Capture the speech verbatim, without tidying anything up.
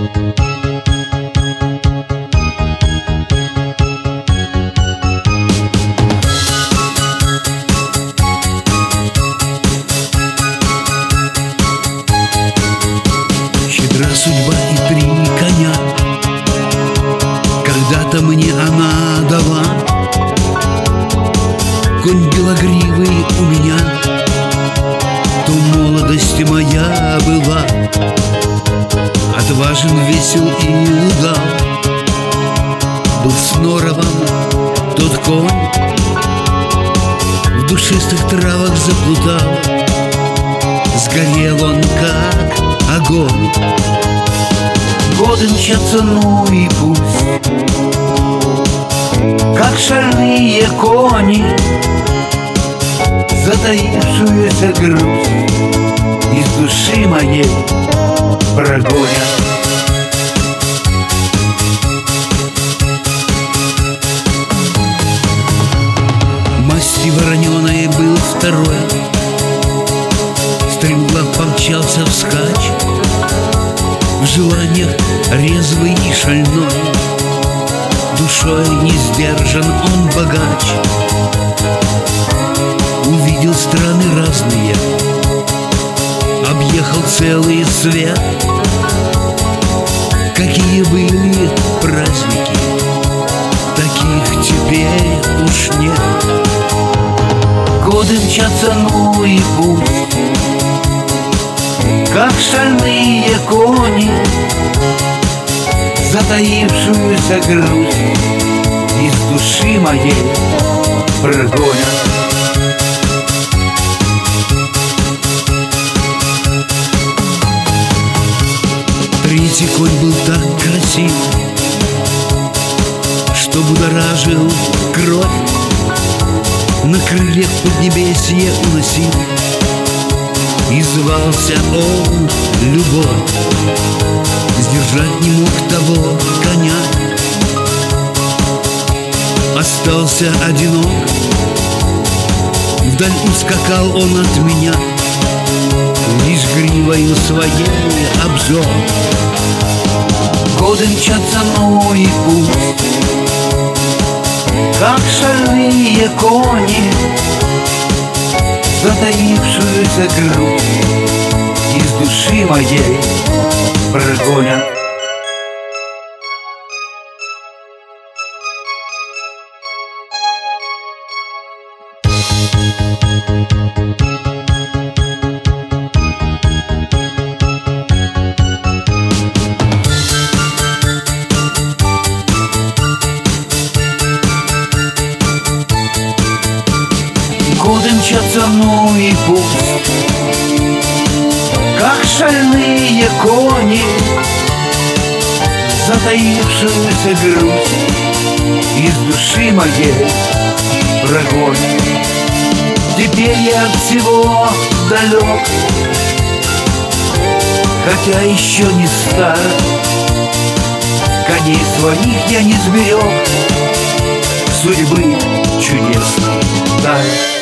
Щедра судьба и три коня когда-то мне она дала. Конь белогривый у меня, то молодость моя была. Отважен, весел и удал, был с норовом тот конь. В душистых травах заплутал, сгорел он, как огонь. Годы мчатся, ну и пусть, как шальные кони, затаившуюся грусть из души моей прогонят. Масти вороненой был второй, стремглав помчался вскачь, в желаниях резвый и шальной, душой не сдержан он богач. Увидел страны разные, объехал целый свет. Какие были праздники, таких теперь уж нет. Годы мчатся, ну и пусть, как шальные кони, затаившуюся грусть из души моей прогонят. Третий конь был так красив, что будоражил кровь, на крыльях поднебесье уносил, и звался он любовь. Сдержать не мог того коня, остался одинок, вдаль ускакал он от меня, лишь гривою своей обжег. Годы мчатся, ну и пусть, как шальные кони, затаившуюся грусть из души моей прогонят. Годы мчатся, ну и пусть, как шальные кони, затаившуюся грусть из души моей прогонят. Теперь я от всего далек, хотя еще не стар. Коней своих я не сберег, судьбы чудесный дар.